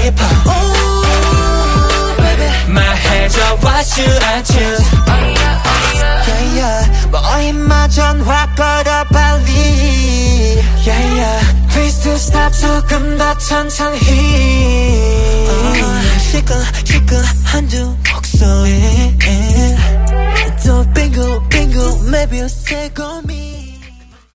싶어. 말해줘 what's your attitude. Yeah, yeah. 뭐이마 전화 걸어 빨리. Yeah, yeah. Please to stop 조금 더 천천히. 시끌시끌한 두 목소리. 또 빙글 빙글 maybe you'll say go me.